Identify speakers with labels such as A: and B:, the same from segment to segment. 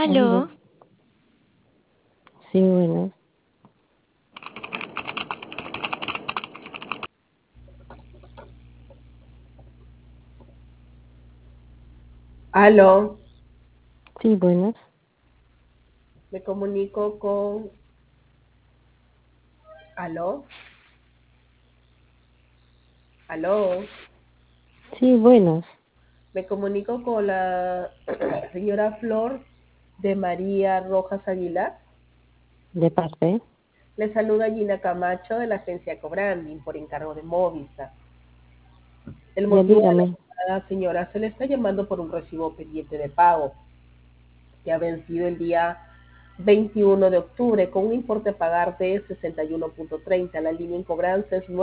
A: Aló,
B: Aló,
C: sí, buenas.
D: Aló,
C: Sí, buenas.
D: me comunico con... Aló, aló,
C: Sí, buenas.
D: me comunico con la señora Flor de María Rojas Aguilar.
C: ¿De parte?
D: Le saluda Gina Camacho de la agencia Cobranding por encargo de Movistar. El
C: Ya
D: motivo de
C: dígame.
D: la llamada, señora, se le está llamando por un recibo pendiente de pago que ha vencido el día 21 de octubre con un importe a pagar de 61.30. La línea en cobranza es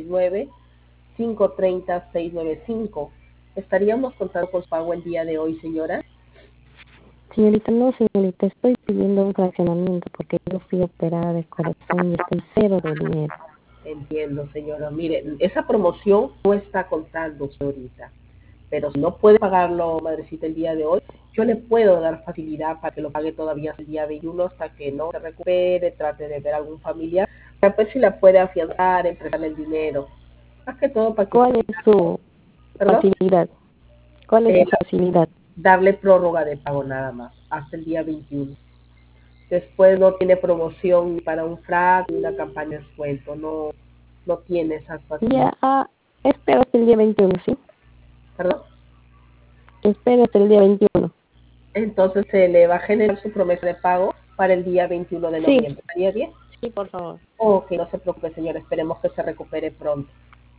D: 969-530-695. ¿Estaríamos contando con su pago el día de hoy, señora?
C: Señorita, no, señorita, estoy pidiendo un fraccionamiento porque yo fui operada de corazón y estoy cero de dinero.
D: Entiendo, señora. Mire, esa promoción no está contando, señorita. Pero si no puede pagarlo, madrecita, el día de hoy, yo le puedo dar facilidad para que lo pague todavía el día 21 hasta que no se recupere, trate de ver a algún familiar, para ver si la puede afianzar, emprestarle el dinero. Más que todo para que usted,
C: ¿Cuál es su
D: perdón,
C: facilidad? ¿Cuál es
D: eh,
C: su facilidad?
D: darle prórroga de pago nada más, hasta el día 21. Después no tiene promoción ni para un frac, ni una campaña de descuento, no tiene esas facilidades.
C: Ya, espero hasta el día 21, ¿sí?
D: ¿Perdón?
C: Espero hasta el día 21.
D: Entonces se le va a generar su promesa de pago para el día 21 de
C: Sí,
D: noviembre. ¿Estaría bien?
C: sí, por favor.
D: Ok, no se preocupe, señor. Esperemos que se recupere pronto.